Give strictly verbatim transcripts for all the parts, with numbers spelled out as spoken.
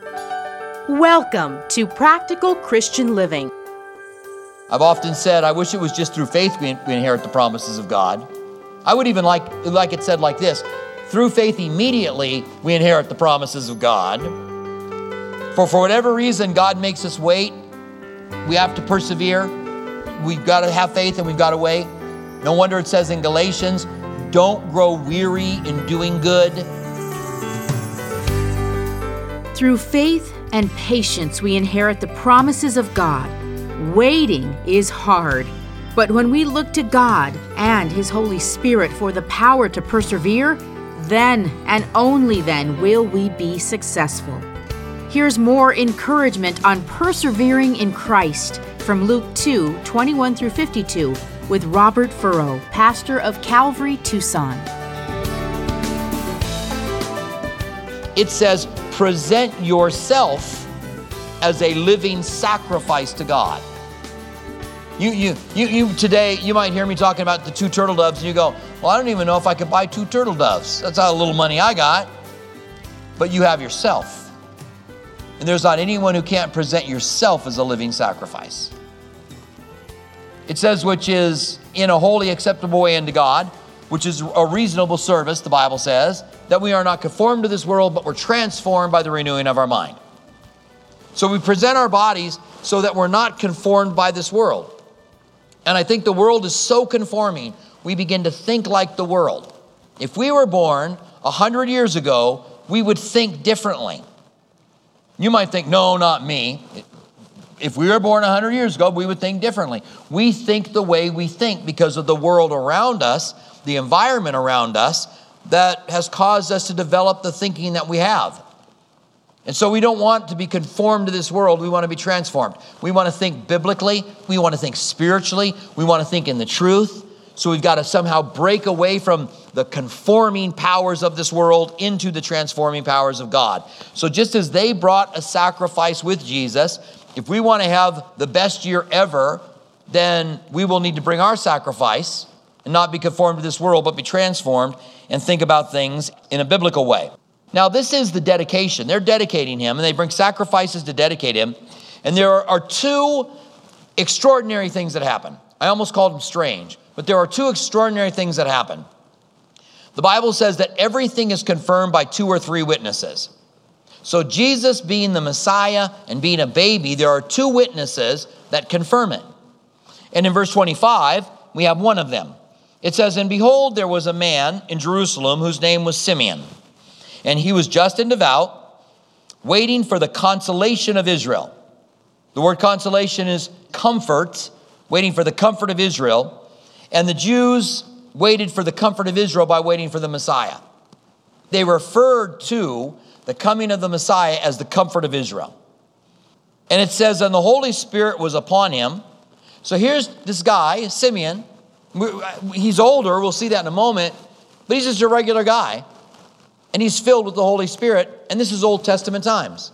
Welcome to Practical Christian Living. I've often said, I wish it was just through faith we, we inherit the promises of God. I would even like, like it said like this, through faith immediately we inherit the promises of God. For for whatever reason God makes us wait, we have to persevere. We've got to have faith and we've got to wait. No wonder it says in Galatians, don't grow weary in doing good. Through faith and patience we inherit the promises of God. Waiting is hard, but when we look to God and His Holy Spirit for the power to persevere, then and only then will we be successful. Here's more encouragement on persevering in Christ from Luke two, twenty-one through fifty-two with Robert Furrow, pastor of Calvary, Tucson. It says, present yourself as a living sacrifice to God. You, you, you, you today, you might hear me talking about the two turtle doves and you go, well, I don't even know if I could buy two turtle doves. That's how little money I got. But you have yourself. And there's not anyone who can't present yourself as a living sacrifice. It says, which is in a holy, acceptable way unto God, which is a reasonable service, the Bible says, that we are not conformed to this world, but we're transformed by the renewing of our mind. So we present our bodies so that we're not conformed by this world. And I think the world is so conforming, we begin to think like the world. If we were born a hundred years ago, we would think differently. You might think, no, not me. If we were born a hundred years ago, we would think differently. We think the way we think because of the world around us, the environment around us, that has caused us to develop the thinking that we have. And so we don't want to be conformed to this world. We want to be transformed. We want to think biblically. We want to think spiritually. We want to think in the truth. So we've got to somehow break away from the conforming powers of this world into the transforming powers of God. So just as they brought a sacrifice with Jesus, if we want to have the best year ever, then we will need to bring our sacrifice and not be conformed to this world, but be transformed and think about things in a biblical way. Now, this is the dedication. They're dedicating him, and they bring sacrifices to dedicate him. And there are two extraordinary things that happen. I almost called them strange, but there are two extraordinary things that happen. The Bible says that everything is confirmed by two or three witnesses. So Jesus being the Messiah and being a baby, there are two witnesses that confirm it. And in verse twenty-five, we have one of them. It says, and behold, there was a man in Jerusalem whose name was Simeon. And he was just and devout, waiting for the consolation of Israel. The word consolation is comfort, waiting for the comfort of Israel. And the Jews waited for the comfort of Israel by waiting for the Messiah. They referred to the coming of the Messiah as the comfort of Israel. And it says, and the Holy Spirit was upon him. So here's this guy, Simeon. He's older, we'll see that in a moment, but he's just a regular guy. And he's filled with the Holy Spirit, and this is Old Testament times.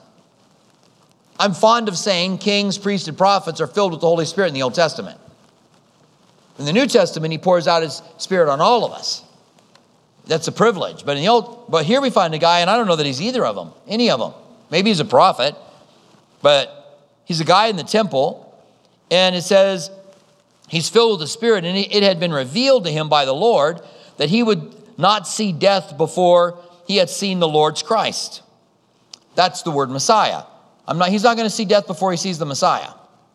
I'm fond of saying kings, priests, and prophets are filled with the Holy Spirit in the Old Testament. In the New Testament, he pours out his Spirit on all of us. That's a privilege. But in the old, but here we find a guy, and I don't know that he's either of them, any of them. Maybe he's a prophet, but he's a guy in the temple, and it says he's filled with the Spirit, and it had been revealed to him by the Lord that he would not see death before he had seen the Lord's Christ. That's the word Messiah. I'm not, he's not going to see death before he sees the Messiah.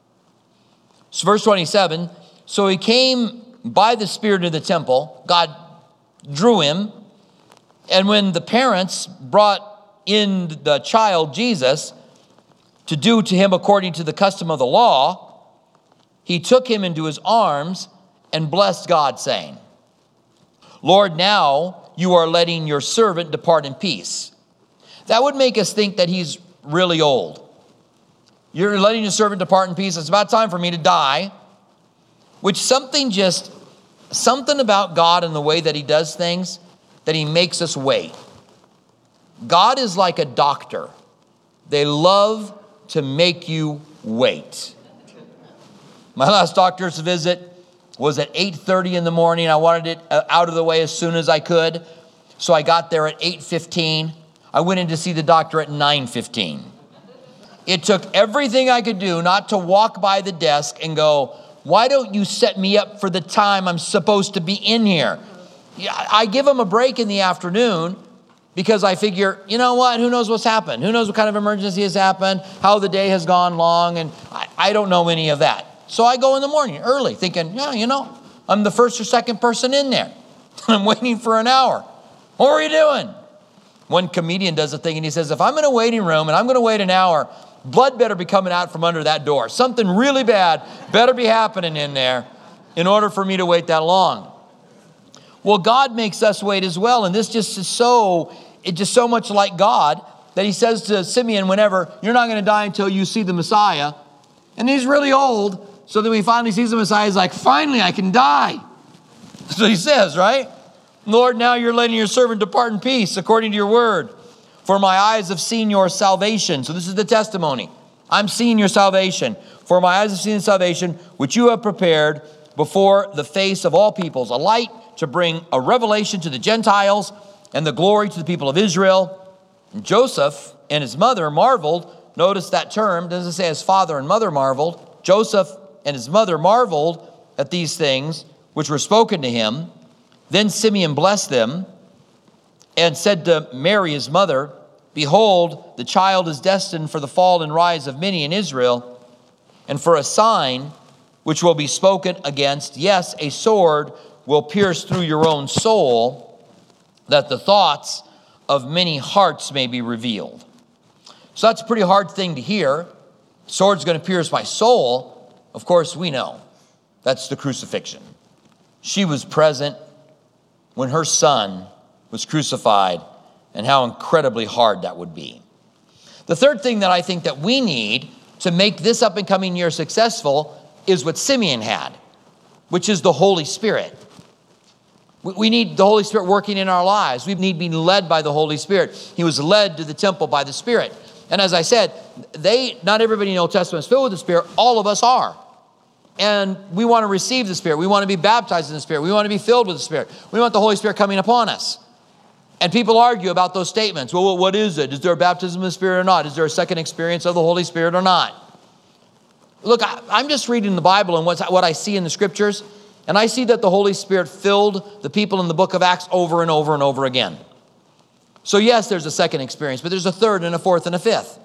So verse twenty-seven, so he came by the Spirit into the temple. God drew him. And when the parents brought in the child Jesus to do to him according to the custom of the law, he took him into his arms and blessed God, saying, Lord, now you are letting your servant depart in peace. That would make us think that he's really old. You're letting your servant depart in peace. It's about time for me to die. Which something just, something about God and the way that he does things, that he makes us wait. God is like a doctor. They love to make you wait. My last doctor's visit was at eight thirty in the morning. I wanted it out of the way as soon as I could. So I got there at eight fifteen. I went in to see the doctor at nine fifteen. It took everything I could do not to walk by the desk and go, why don't you set me up for the time I'm supposed to be in here? I give them a break in the afternoon because I figure, you know what, who knows what's happened? Who knows what kind of emergency has happened, how the day has gone long, and I, I don't know any of that. So I go in the morning early thinking, yeah, you know, I'm the first or second person in there. I'm waiting for an hour. What are you doing? One comedian does a thing and he says, if I'm in a waiting room and I'm going to wait an hour, blood better be coming out from under that door. Something really bad better be happening in there in order for me to wait that long. Well, God makes us wait as well. And this just is so, it's just so much like God that he says to Simeon whenever, you're not going to die until you see the Messiah. And he's really old. So then when he finally sees the Messiah, he's like, finally, I can die. That's what he says, right? Lord, now you're letting your servant depart in peace according to your word. For my eyes have seen your salvation. So this is the testimony. I'm seeing your salvation. For my eyes have seen the salvation, which you have prepared before the face of all peoples, a light to bring a revelation to the Gentiles and the glory to the people of Israel. And Joseph and his mother marveled. Notice that term. Doesn't say his father and mother marveled. Joseph and his mother marveled at these things which were spoken to him. Then Simeon blessed them and said to Mary, his mother, behold, the child is destined for the fall and rise of many in Israel, and for a sign which will be spoken against. Yes, a sword will pierce through your own soul, that the thoughts of many hearts may be revealed. So that's a pretty hard thing to hear. Sword's going to pierce my soul. Of course, we know that's the crucifixion. She was present when her son was crucified, and how incredibly hard that would be. The third thing that I think that we need to make this up and coming year successful is what Simeon had, which is the Holy Spirit. We need the Holy Spirit working in our lives. We need being led by the Holy Spirit. He was led to the temple by the Spirit. And as I said, they, not everybody in the Old Testament is filled with the Spirit. All of us are. And we want to receive the Spirit. We want to be baptized in the Spirit. We want to be filled with the Spirit. We want the Holy Spirit coming upon us. And people argue about those statements. Well, what is it? Is there a baptism of the Spirit or not? Is there a second experience of the Holy Spirit or not? Look, I, I'm just reading the Bible and what's, what I see in the Scriptures. And I see that the Holy Spirit filled the people in the book of Acts over and over and over again. So yes, there's a second experience, but there's a third and a fourth and a fifth.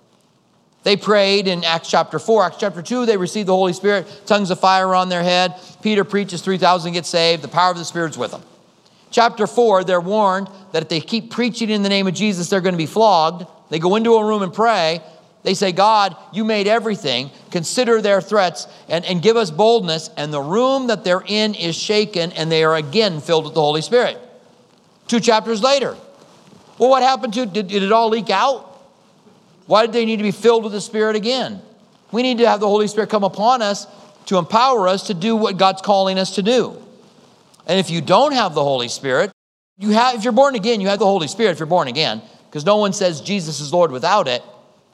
They prayed in Acts chapter four. Acts chapter two, they received the Holy Spirit. Tongues of fire on their head. Peter preaches, three thousand get saved. The power of the Spirit's with them. Chapter four, they're warned that if they keep preaching in the name of Jesus, they're going to be flogged. They go into a room and pray. They say, God, you made everything. Consider their threats and, and give us boldness. And the room that they're in is shaken, and they are again filled with the Holy Spirit. Two chapters later. Well, what happened to it? Did, did it all leak out? Why did they need to be filled with the Spirit again? We need to have the Holy Spirit come upon us to empower us to do what God's calling us to do. And if you don't have the Holy Spirit, you have, if you're born again, you have the Holy Spirit if you're born again, because no one says Jesus is Lord without it.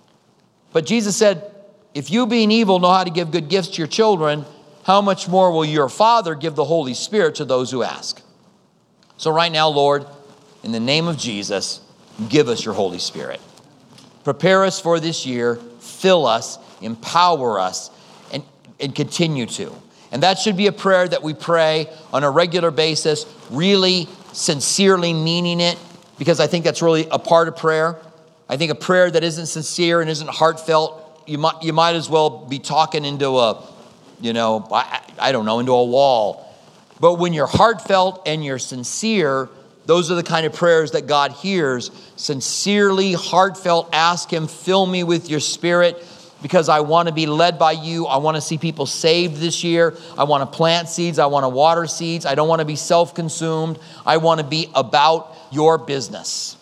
But Jesus said, if you being evil know how to give good gifts to your children, how much more will your Father give the Holy Spirit to those who ask? So right now, Lord, in the name of Jesus, give us your Holy Spirit. Prepare us for this year, fill us, empower us, and, and continue to. And that should be a prayer that we pray on a regular basis, really sincerely meaning it, because I think that's really a part of prayer. I think a prayer that isn't sincere and isn't heartfelt, you might, you might as well be talking into a, you know, I, I don't know, into a wall. But when you're heartfelt and you're sincere, those are the kind of prayers that God hears. Sincerely, heartfelt, ask him, fill me with your Spirit, because I want to be led by you. I want to see people saved this year. I want to plant seeds. I want to water seeds. I don't want to be self-consumed. I want to be about your business.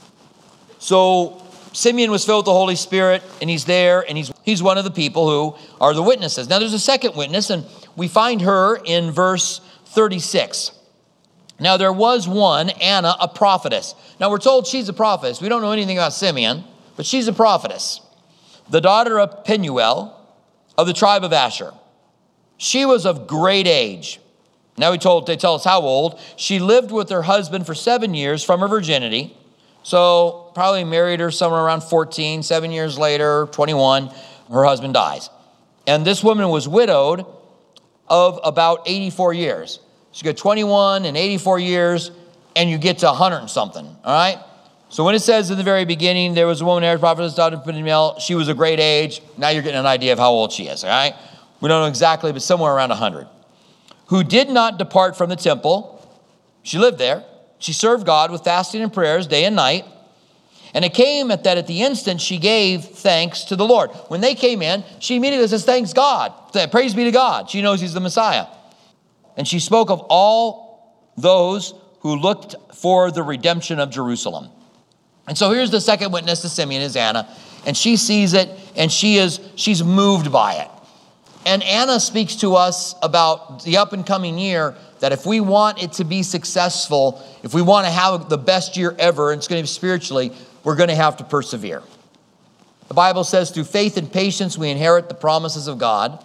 So Simeon was filled with the Holy Spirit, and he's there, and he's, he's one of the people who are the witnesses. Now there's a second witness, and we find her in verse thirty-six. Now there was one, Anna, a prophetess. Now we're told she's a prophetess. We don't know anything about Simeon, but she's a prophetess. The daughter of Penuel of the tribe of Asher. She was of great age. Now we told, they tell us how old. She lived with her husband for seven years from her virginity. So probably married her somewhere around fourteen, seven years later, twenty-one, her husband dies. And this woman was widowed of about eighty-four years. She got twenty-one and eighty-four years, and you get to one hundred and something, all right? So when it says in the very beginning, there was a woman, Aaron's prophetess, daughter of Peniel, she was a great age. Now you're getting an idea of how old she is, all right? We don't know exactly, but somewhere around one hundred. Who did not depart from the temple. She lived there. She served God with fasting and prayers day and night. And it came at that at the instant she gave thanks to the Lord. When they came in, she immediately says, thanks God. Praise be to God. She knows he's the Messiah. And she spoke of all those who looked for the redemption of Jerusalem. And so here's the second witness to Simeon is Anna. And she sees it and she is she's moved by it. And Anna speaks to us about the up and coming year, that if we want it to be successful, if we want to have the best year ever, and it's going to be spiritually, we're going to have to persevere. The Bible says through faith and patience, we inherit the promises of God.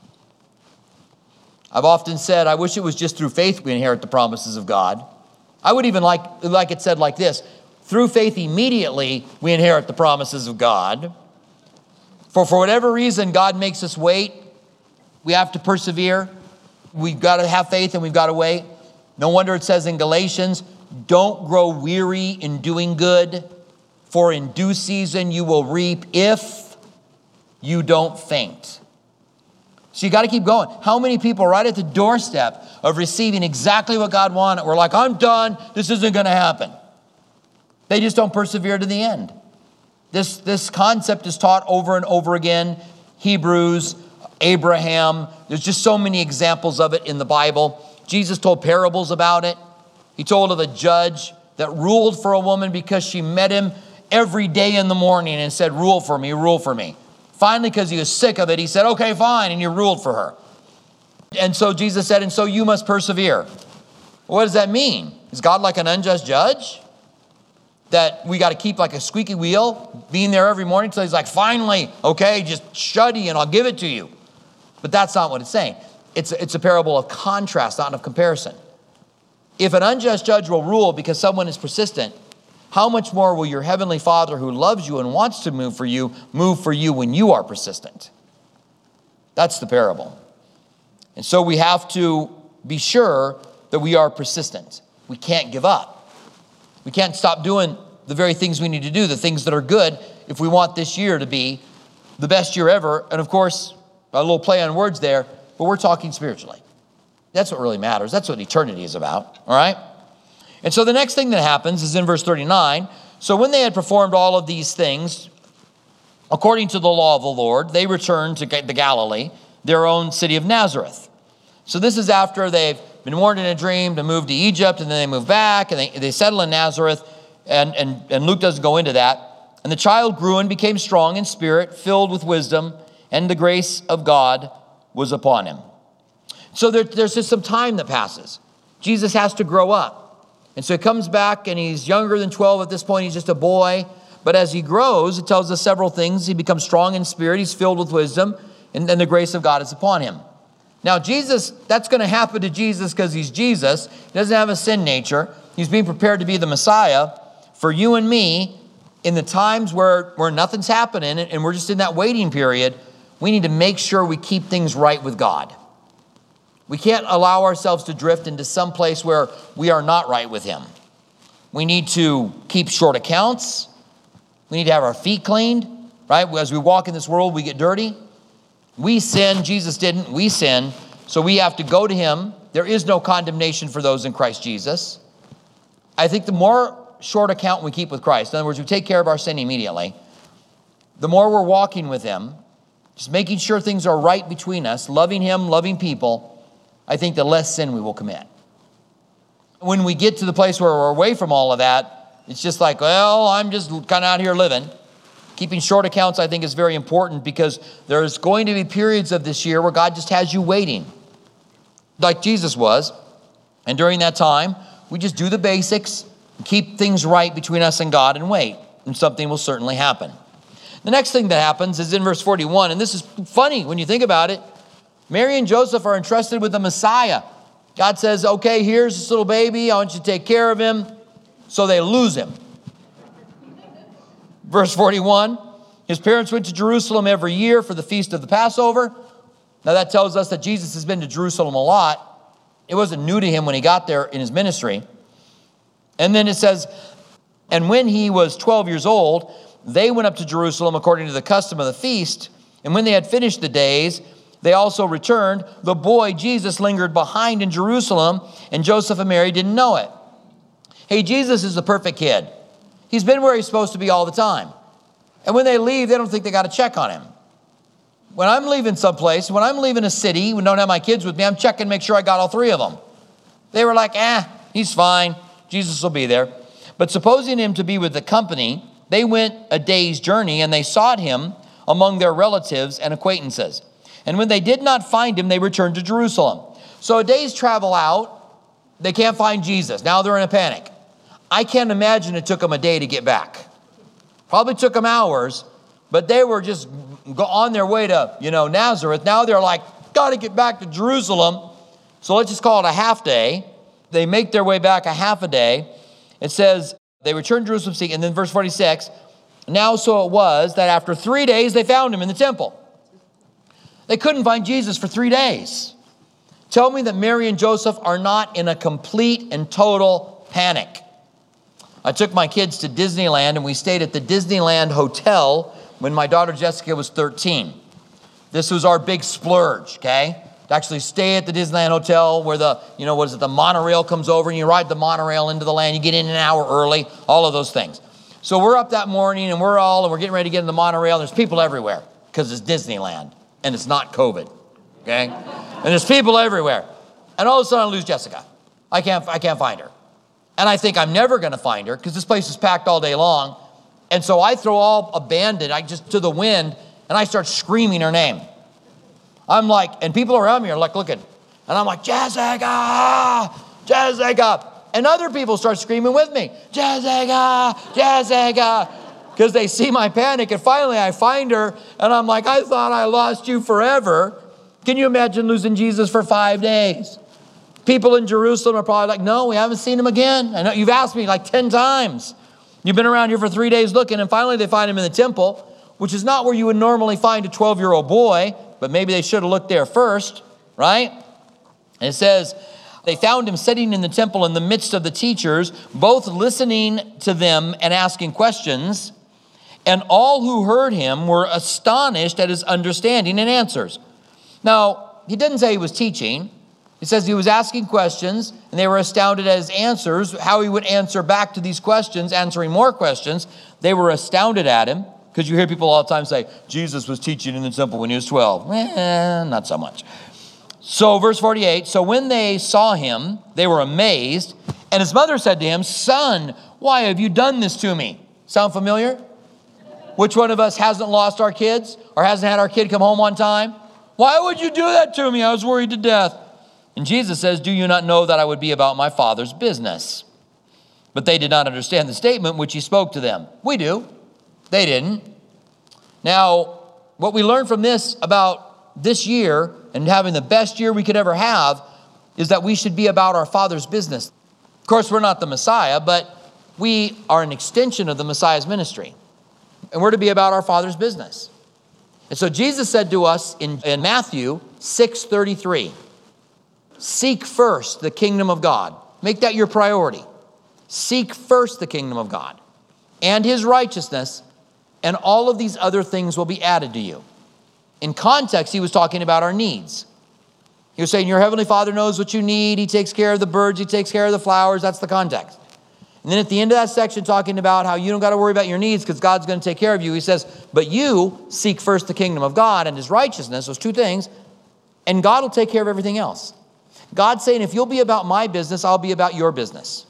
I've often said, I wish it was just through faith we inherit the promises of God. I would even like, like it said like this, through faith immediately we inherit the promises of God. For for whatever reason God makes us wait, we have to persevere. We've got to have faith and we've got to wait. No wonder it says in Galatians, don't grow weary in doing good, for in due season you will reap if you don't faint. So you got to keep going. How many people right at the doorstep of receiving exactly what God wanted, we're like, I'm done, this isn't going to happen. They just don't persevere to the end. This, this concept is taught over and over again. Hebrews, Abraham, there's just so many examples of it in the Bible. Jesus told parables about it. He told of a judge that ruled for a woman because she met him every day in the morning and said, rule for me, rule for me. Finally, because he was sick of it, he said, okay, fine, and you ruled for her. And so Jesus said, and so you must persevere. What does that mean? Is God like an unjust judge? That we got to keep like a squeaky wheel, being there every morning until he's like, finally, okay, just shuddy and I'll give it to you. But that's not what it's saying. It's, it's a parable of contrast, not of comparison. If an unjust judge will rule because someone is persistent, how much more will your heavenly Father who loves you and wants to move for you, move for you when you are persistent? That's the parable. And so we have to be sure that we are persistent. We can't give up. We can't stop doing the very things we need to do, the things that are good, if we want this year to be the best year ever. And of course, a little play on words there, but we're talking spiritually. That's what really matters. That's what eternity is about, all right? And so the next thing that happens is in verse thirty-nine. So when they had performed all of these things, according to the law of the Lord, they returned to the Galilee, their own city of Nazareth. So this is after they've been warned in a dream to move to Egypt, and then they move back, and they, they settle in Nazareth, and, and, and Luke doesn't go into that. And the child grew and became strong in spirit, filled with wisdom, and the grace of God was upon him. So there, there's just some time that passes. Jesus has to grow up. And so he comes back, and he's younger than twelve at this point. He's just a boy. But as he grows, it tells us several things. He becomes strong in spirit. He's filled with wisdom, and then the grace of God is upon him. Now, Jesus, that's going to happen to Jesus because he's Jesus. He doesn't have a sin nature. He's being prepared to be the Messiah. For you and me, in the times where, where nothing's happening and we're just in that waiting period, we need to make sure we keep things right with God. We can't allow ourselves to drift into some place where we are not right with him. We need to keep short accounts. We need to have our feet cleaned, right? As we walk in this world, we get dirty. We sin. Jesus didn't. We sin. So we have to go to him. There is no condemnation for those in Christ Jesus. I think the more short account we keep with Christ, in other words, we take care of our sin immediately, the more we're walking with him, just making sure things are right between us, loving him, loving people, I think the less sin we will commit. When we get to the place where we're away from all of that, it's just like, well, I'm just kind of out here living. Keeping short accounts, I think, is very important because there's going to be periods of this year where God just has you waiting, like Jesus was. And during that time, we just do the basics, keep things right between us and God, and wait, and something will certainly happen. The next thing that happens is in verse forty-one, and this is funny when you think about it. Mary and Joseph are entrusted with the Messiah. God says, okay, here's this little baby. I want you to take care of him. So they lose him. Verse forty-one, his parents went to Jerusalem every year for the feast of the Passover. Now that tells us that Jesus has been to Jerusalem a lot. It wasn't new to him when he got there in his ministry. And then it says, and when he was twelve years old, they went up to Jerusalem according to the custom of the feast. And when they had finished the days, they also returned. The boy Jesus lingered behind in Jerusalem, and Joseph and Mary didn't know it. Hey, Jesus is the perfect kid. He's been where he's supposed to be all the time. And when they leave, they don't think they got to check on him. When I'm leaving someplace, when I'm leaving a city, when I don't have my kids with me, I'm checking to make sure I got all three of them. They were like, eh, he's fine. Jesus will be there. But supposing him to be with the company, they went a day's journey, and they sought him among their relatives and acquaintances. And when they did not find him, they returned to Jerusalem. So a day's travel out, they can't find Jesus. Now they're in a panic. I can't imagine it took them a day to get back. Probably took them hours, but they were just on their way to, you know, Nazareth. Now they're like, got to get back to Jerusalem. So let's just call it a half day. They make their way back a half a day. It says they returned to Jerusalem, and then verse forty-six, now so it was that after three days they found him in the temple. They couldn't find Jesus for three days. Tell me that Mary and Joseph are not in a complete and total panic. I took my kids to Disneyland, and we stayed at the Disneyland Hotel when my daughter Jessica was thirteen. This was our big splurge, okay? To actually stay at the Disneyland Hotel where the, you know, what is it, the monorail comes over, and you ride the monorail into the land. You get in an hour early, all of those things. So we're up that morning, and we're all, and we're getting ready to get in the monorail. There's people everywhere because it's Disneyland, and it's not COVID, okay? And there's people everywhere. And all of a sudden I lose Jessica. I can't, I can't find her. And I think I'm never going to find her because this place is packed all day long. And so I throw all abandoned, I just to the wind, and I start screaming her name. I'm like, and people around me are like looking. And I'm like, Jessica, Jessica. And other people start screaming with me, Jessica, Jessica. Because they see my panic. And finally I find her, and I'm like, I thought I lost you forever. Can you imagine losing Jesus for five days? People in Jerusalem are probably like, no, we haven't seen him again. I know you've asked me like ten times. You've been around here for three days looking, and finally they find him in the temple, which is not where you would normally find a twelve-year-old boy, but maybe they should have looked there first, right? And it says, they found him sitting in the temple in the midst of the teachers, both listening to them and asking questions. And all who heard him were astonished at his understanding and answers. Now, he didn't say he was teaching. He says he was asking questions, and they were astounded at his answers, how he would answer back to these questions, answering more questions. They were astounded at him, because you hear people all the time say, Jesus was teaching in the temple when he was twelve. Eh, not so much. So verse forty-eight, so when they saw him, they were amazed, and his mother said to him, Son, why have you done this to me? Sound familiar? Which one of us hasn't lost our kids or hasn't had our kid come home on time? Why would you do that to me? I was worried to death. And Jesus says, do you not know that I would be about my Father's business? But they did not understand the statement which he spoke to them. We do. They didn't. Now, what we learned from this about this year and having the best year we could ever have is that we should be about our Father's business. Of course, we're not the Messiah, but we are an extension of the Messiah's ministry. And we're to be about our Father's business. And so Jesus said to us in, in Matthew six thirty-three, seek first the kingdom of God. Make that your priority. Seek first the kingdom of God and his righteousness, and all of these other things will be added to you. In context, he was talking about our needs. He was saying, your heavenly Father knows what you need. He takes care of the birds. He takes care of the flowers. That's the context. And then at the end of that section, talking about how you don't got to worry about your needs because God's going to take care of you. He says, but you seek first the kingdom of God and his righteousness, those two things, and God will take care of everything else. God's saying, if you'll be about my business, I'll be about your business.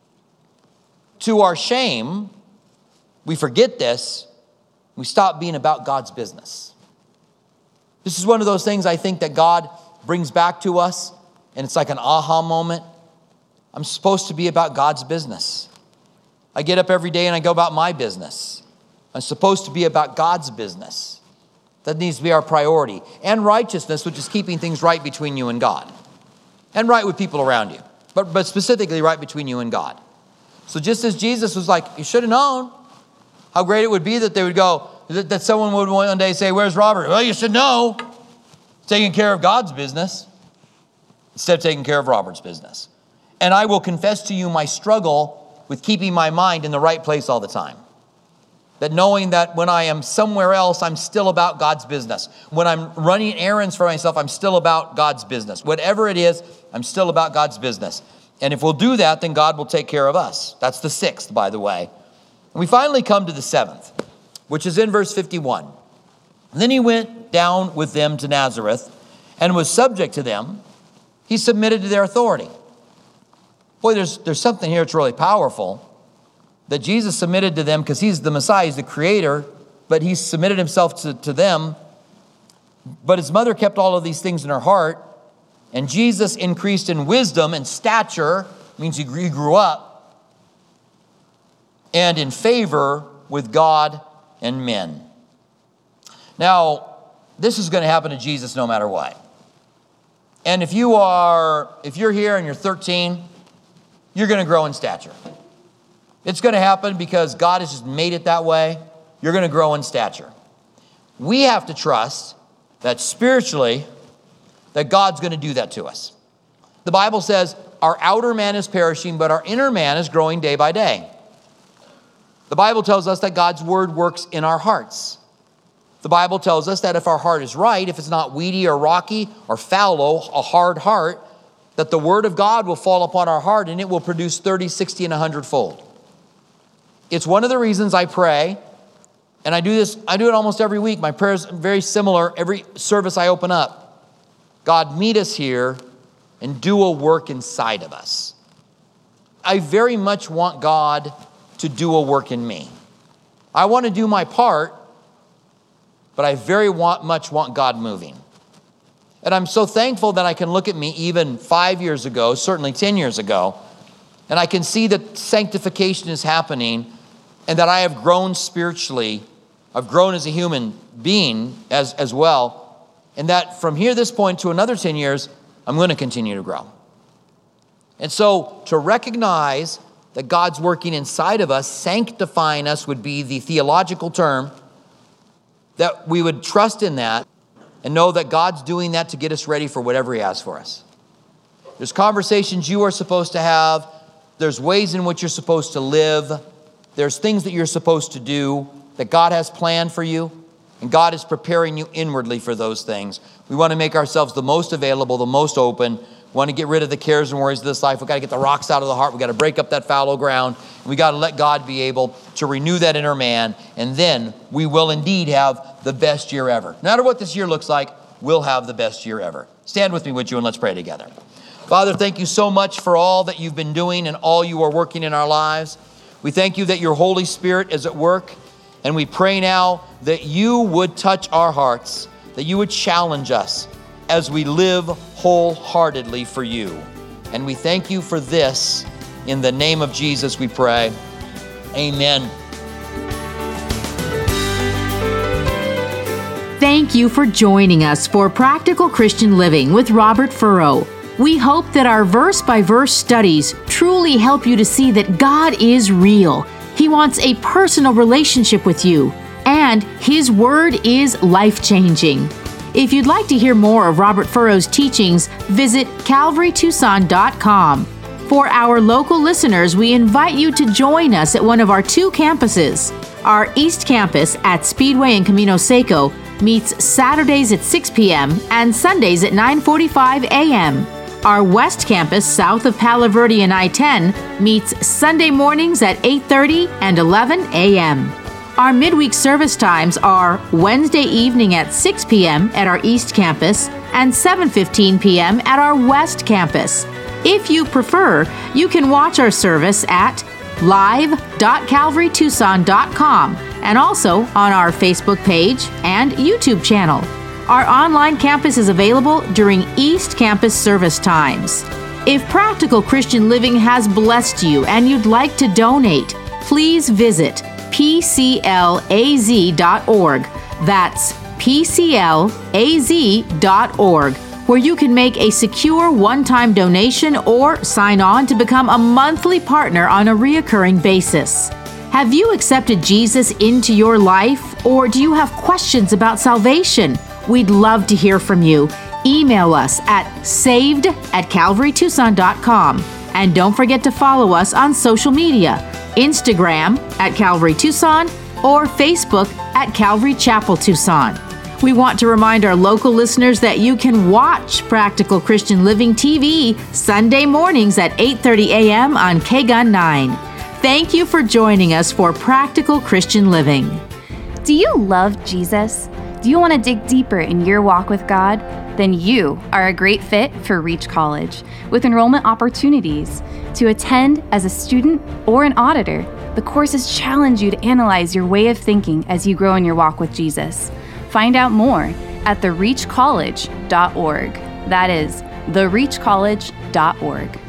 To our shame, we forget this. We stop being about God's business. This is one of those things I think that God brings back to us, and it's like an aha moment. I'm supposed to be about God's business. I get up every day and I go about my business. I'm supposed to be about God's business. That needs to be our priority. And righteousness, which is keeping things right between you and God. And right with people around you. But, but specifically right between you and God. So just as Jesus was like, you should have known. How great it would be that they would go, that, that someone would one day say, where's Robert? Well, you should know. Taking care of God's business instead of taking care of Robert's business. And I will confess to you my struggle with keeping my mind in the right place all the time. That knowing that when I am somewhere else, I'm still about God's business. When I'm running errands for myself, I'm still about God's business. Whatever it is, I'm still about God's business. And if we'll do that, then God will take care of us. That's the sixth, by the way. And we finally come to the seventh, which is in verse fifty-one. And then he went down with them to Nazareth and was subject to them. He submitted to their authority. Boy, there's, there's something here that's really powerful. That Jesus submitted to them because he's the Messiah, he's the creator, but he submitted himself to, to them. But his mother kept all of these things in her heart. And Jesus increased in wisdom and stature, means he grew up, and in favor with God and men. Now, this is going to happen to Jesus no matter what. And if you are, if you're here and you're thirteen, you're going to grow in stature. It's going to happen because God has just made it that way. You're going to grow in stature. We have to trust that spiritually, that God's going to do that to us. The Bible says our outer man is perishing, but our inner man is growing day by day. The Bible tells us that God's word works in our hearts. The Bible tells us that if our heart is right, if it's not weedy or rocky or fallow, a hard heart, that the word of God will fall upon our heart and it will produce thirty, sixty, and a hundred fold. It's one of the reasons I pray, and I do this, I do it almost every week. My prayer is very similar every service I open up. God, meet us here and do a work inside of us. I very much want God to do a work in me. I want to do my part, but I very want, much want God moving. And I'm so thankful that I can look at me even five years ago, certainly ten years ago, and I can see that sanctification is happening and that I have grown spiritually. I've grown as a human being as, as well. And that from here, this point to another ten years, I'm going to continue to grow. And so to recognize that God's working inside of us, sanctifying us would be the theological term, that we would trust in that and know that God's doing that to get us ready for whatever he has for us. There's conversations you are supposed to have. There's ways in which you're supposed to live. There's things that you're supposed to do that God has planned for you. And God is preparing you inwardly for those things. We want to make ourselves the most available, the most open. We want to get rid of the cares and worries of this life. We've got to get the rocks out of the heart. We've got to break up that fallow ground. We got to let God be able to renew that inner man. And then we will indeed have the best year ever. No matter what this year looks like, we'll have the best year ever. Stand with me, would you, and let's pray together. Father, thank you so much for all that you've been doing and all you are working in our lives. We thank you that your Holy Spirit is at work. And we pray now that you would touch our hearts, that you would challenge us as we live wholeheartedly for you. And we thank you for this. In the name of Jesus, we pray. Amen. Thank you for joining us for Practical Christian Living with Robert Furrow. We hope that our verse-by-verse studies truly help you to see that God is real. He wants a personal relationship with you, and His Word is life-changing. If you'd like to hear more of Robert Furrow's teachings, visit calvary tucson dot com. For our local listeners, we invite you to join us at one of our two campuses. Our East Campus at Speedway and Camino Seco meets Saturdays at six p.m. and Sundays at nine forty-five a.m. Our West Campus, south of Palo Verde and I ten, meets Sunday mornings at eight thirty and eleven a.m. Our midweek service times are Wednesday evening at six p.m. at our East Campus and seven fifteen p.m. at our West Campus. If you prefer, you can watch our service at live dot calvary tucson dot com and also on our Facebook page and YouTube channel. Our online campus is available during East Campus service times. If Practical Christian Living has blessed you and you'd like to donate, please visit p c l a z dot org. That's p c l a z dot org, where you can make a secure one-time donation or sign on to become a monthly partner on a reoccurring basis. Have you accepted Jesus into your life, or do you have questions about salvation? We'd love to hear from you. Email us at saved at calvary tucson dot com. And don't forget to follow us on social media, Instagram at Calvary Tucson or Facebook at Calvary Chapel Tucson. We want to remind our local listeners that you can watch Practical Christian Living T V Sunday mornings at eight thirty a.m. on K G U N nine. Thank you for joining us for Practical Christian Living. Do you love Jesus? Do you want to dig deeper in your walk with God? Then you are a great fit for Reach College, with enrollment opportunities. To attend as a student or an auditor, the courses challenge you to analyze your way of thinking as you grow in your walk with Jesus. Find out more at the reach college dot org. That is the reach college dot org.